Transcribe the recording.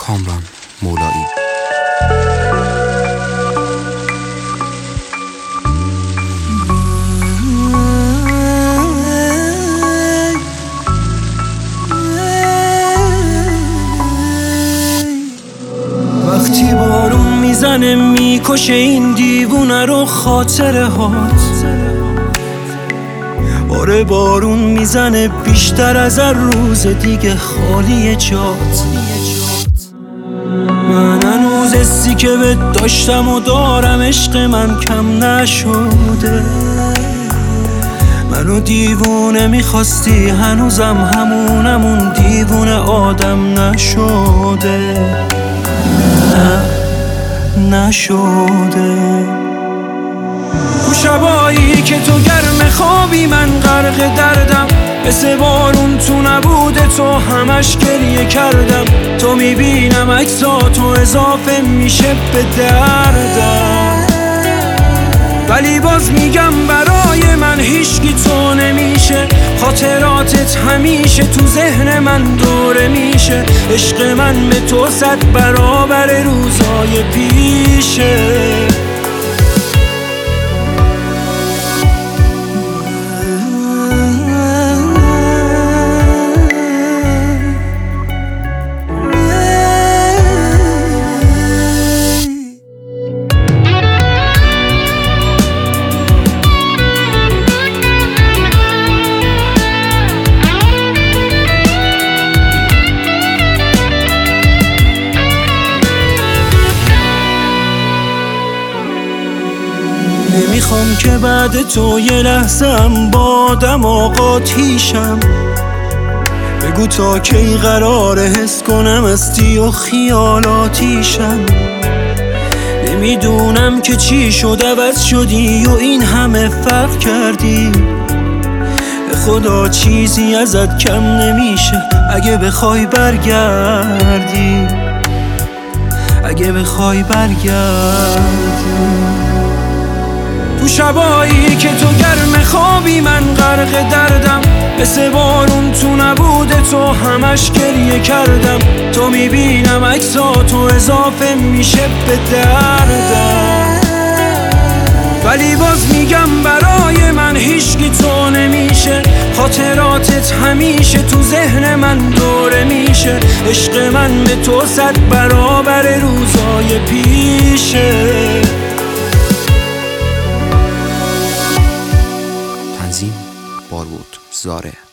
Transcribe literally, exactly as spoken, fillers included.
کامران مولایی. وقتی بارون میزنه میکشه این دیوونه رو خاطره هات. آره بارون میزنه بیشتر از هر روز دیگه خالی جات. من هنوز حسی که بهت داشتم و دارم عشق من کم نشده. منو دیوونه میخواستی هنوزم همونمون دیوونه آدم نشده. نه نشده. تو شبایی که تو گرم خوابی من غرق دردم، مثل بارون تو نبوده تو همش گریه کردم. تو میبینم عکساتو اضافه میشه به دردم، ولی باز میگم برای من هیچکی تو نمیشه. خاطراتت همیشه تو ذهن من دوره میشه. عشق من به تو صد برابر روزای پیشه. نمیخوام که بعد تو یه لحظه هم با دم آقاتیشم. بگو تا کی قراره حس کنم استی و خیالاتیشم. نمیدونم که چی شد عوض شدی و این همه فرق کردی. به خدا چیزی ازت کم نمیشه اگه بخوای برگردی. اگه بخوای برگردی. تو شبایی که تو گرم خوابی من غرق دردم، مثل بارون تو نبوده تو همش گریه کردم. تو میبینم عکساتو اضافه میشه به دردم، ولی باز میگم برای من هیچکی تو nemiشه. خاطراتت همیشه تو ذهن من دوره میشه. عشق من به تو صد برابر روزای پیشه. تنظیم بارود زاره.